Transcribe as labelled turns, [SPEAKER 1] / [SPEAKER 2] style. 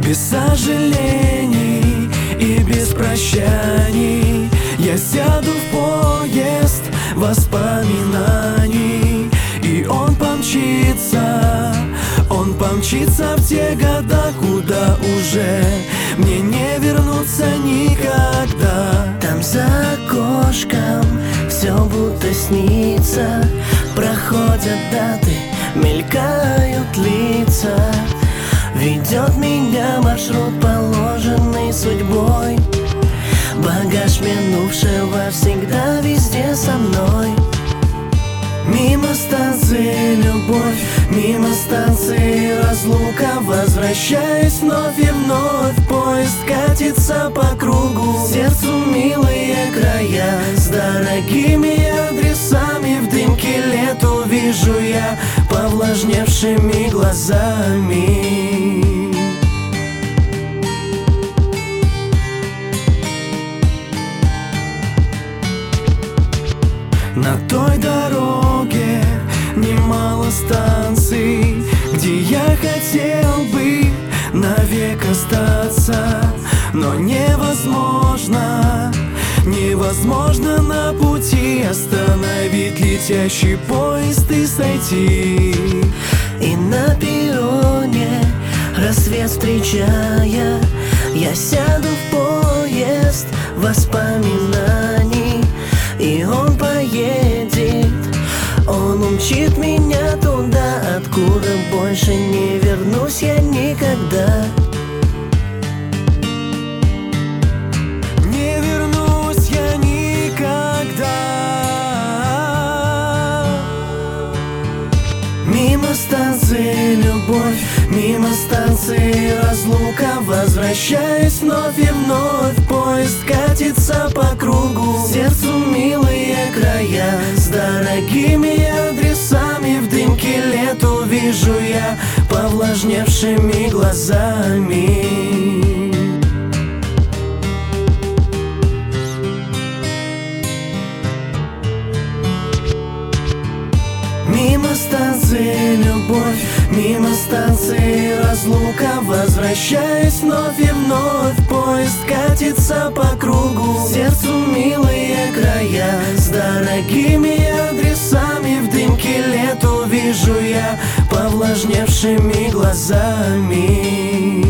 [SPEAKER 1] Без сожалений и без прощаний я сяду в поезд воспоминаний, и он помчится в те года, куда уже мне не вернуться никогда.
[SPEAKER 2] Там за окошком все будто снится, проходят даты, мелькают лица. Ведет меня маршрут, положенный судьбой. Багаж минувшего всегда везде со мной. Мимо станции любовь, мимо станции разлука, возвращаясь вновь и вновь, поезд катится по кругу. Сердцу милые края с дорогими адресами, в дымке лет увижу я повлажневшими глазами. На той дороге немало станций, где я хотел бы навек остаться, но невозможно на пути остановить летящий поезд и сойти. И на перроне рассвет встречая, я сяду в поезд воспоминаний, и он поедет, он умчит меня туда, откуда больше не вернусь я никогда.
[SPEAKER 1] Не вернусь я никогда. Мимо станции любовь, мимо станции разлука, возвращаясь вновь и вновь, поезд катится по кругу. Сердцу милые края с дорогими адресами, в дымке лет увижу я повлажневшими глазами. Мимо станции любовь, мимо станции разлука, возвращаясь вновь и вновь, поезд катится по кругу. Сердцу милые края с дорогими адресами, в дымке лет увижу я повлажневшими глазами.